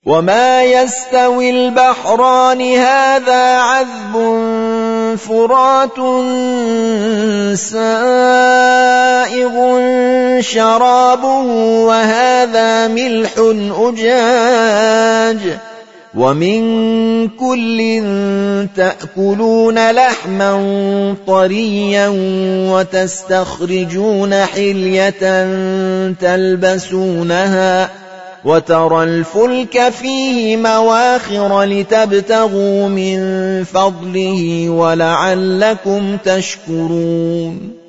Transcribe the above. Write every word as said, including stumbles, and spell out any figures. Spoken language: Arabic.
وما يستوي البحران هذا عذب فرات سائغ شرابه وهذا ملح أجاج ومن كل تأكلون لحما طريا وتستخرجون حلية تلبسونها وترى الفلك فيه مواخر لتبتغوا من فضله ولعلكم تشكرون